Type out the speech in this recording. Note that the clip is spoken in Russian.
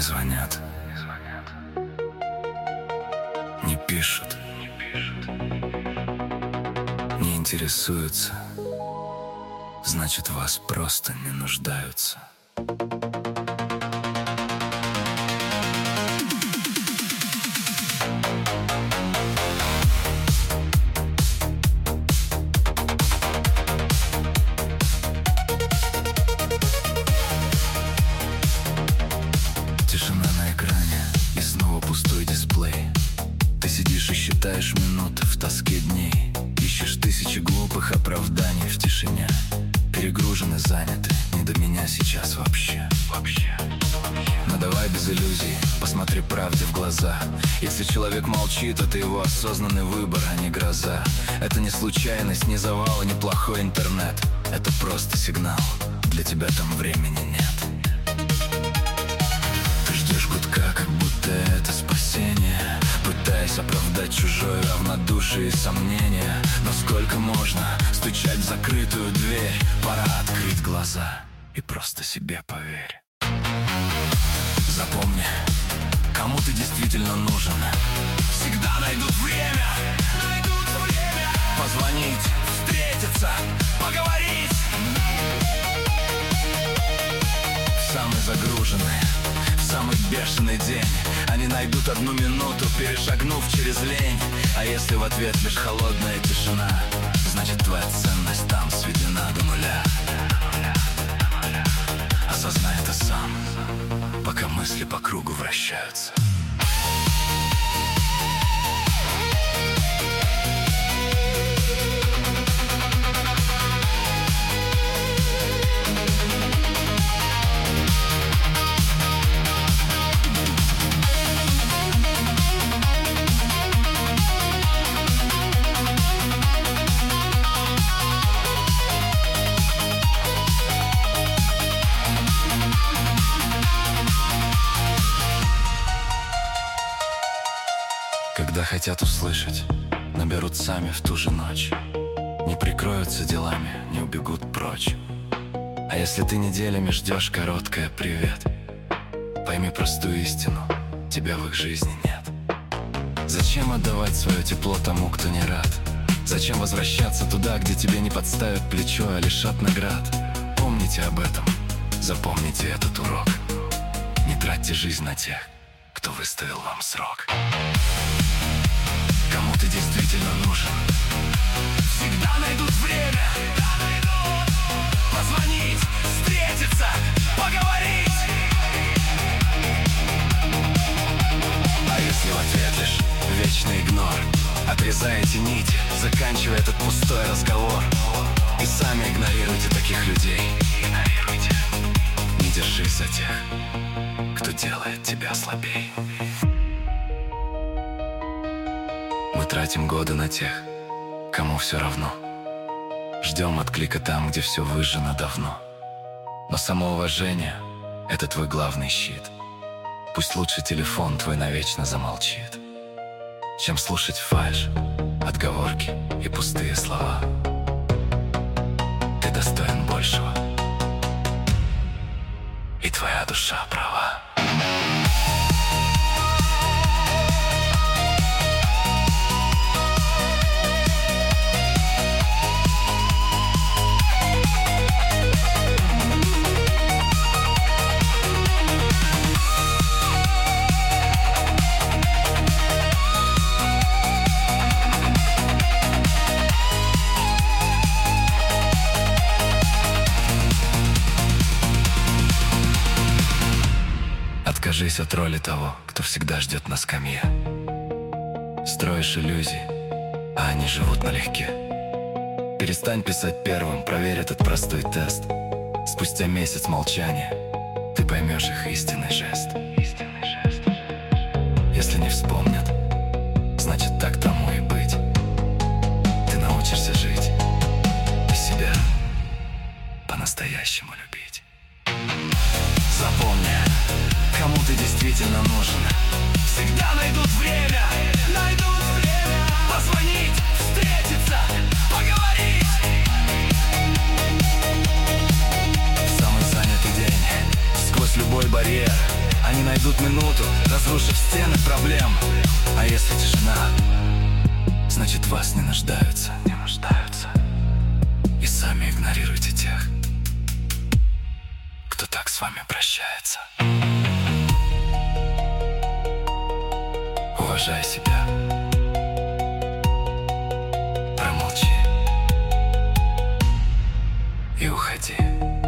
звонят, не пишут, не интересуются. Значит, в вас просто не нуждаются. Тишина на экране и снова пустой дисплей. Ты сидишь и считаешь минуты в тоске дней. Ищешь тысячи глупых оправданий в тишине. Перегружены, заняты, не до меня сейчас вообще. Но давай без иллюзий, посмотри правде в глаза. Если человек молчит, это его осознанный выбор, а не гроза. Это не случайность, не завал и не плохой интернет. Это просто сигнал, для тебя там времени нет. Ты ждешь гудка, как будто это спасение, пытаясь оправдать чужое равнодушие и сомнение. Но сколько можно стучать в закрытую дверь? Пора открыть глаза и просто себе поверь. Запомни, кому ты действительно нужен. Всегда найдут время позвонить, встретиться, поговорить. В самый загруженный, в самый бешеный день они найдут одну минуту, перешагнув через лень. А если в ответ лишь холодная тишина, значит твоя ценность там сведена до нуля. Осознай это сам, пока мысли по кругу вращаются. Когда хотят услышать, наберут сами в ту же ночь. Не прикроются делами, не убегут прочь. А если ты неделями ждешь короткое «привет», пойми простую истину, тебя в их жизни нет. Зачем отдавать свое тепло тому, кто не рад? Зачем возвращаться туда, где тебе не подставят плечо, а лишат наград? Помните об этом, запомните этот урок. Не тратьте жизнь на тех, кто выставил вам срок. Кому ты действительно нужен? Всегда найдут время позвонить, встретиться, поговорить. А если в ответ лишь вечный игнор, отрезаете нити, заканчивая этот пустой разговор. И сами игнорируйте таких людей. Не держись за тех, кто делает тебя слабей. Мы тратим годы на тех, кому все равно. Ждем отклика там, где все выжжено давно. Но самоуважение — это твой главный щит. Пусть лучше телефон твой навечно замолчит, чем слушать фальшь, отговорки и пустые слова. Ты достоин большего, и твоя душа права. Откажись от роли того, кто всегда ждет на скамье. Строишь иллюзии, а они живут налегке. Перестань писать первым, проверь этот простой тест. Спустя месяц молчания ты поймешь их истинный жест. Если не вспомнят, значит так тому и быть. Ты научишься жить и себя по-настоящему любить. Запомни, кому ты действительно нужен. Всегда найдут время позвонить, встретиться, поговорить. В самый занятый день, сквозь любой барьер, они найдут минуту, разрушив стены проблем. А если тишина, значит вас не нуждаются. И сами игнорируйте тех, кто так с вами прощается. Уважай себя. Промолчи и уходи.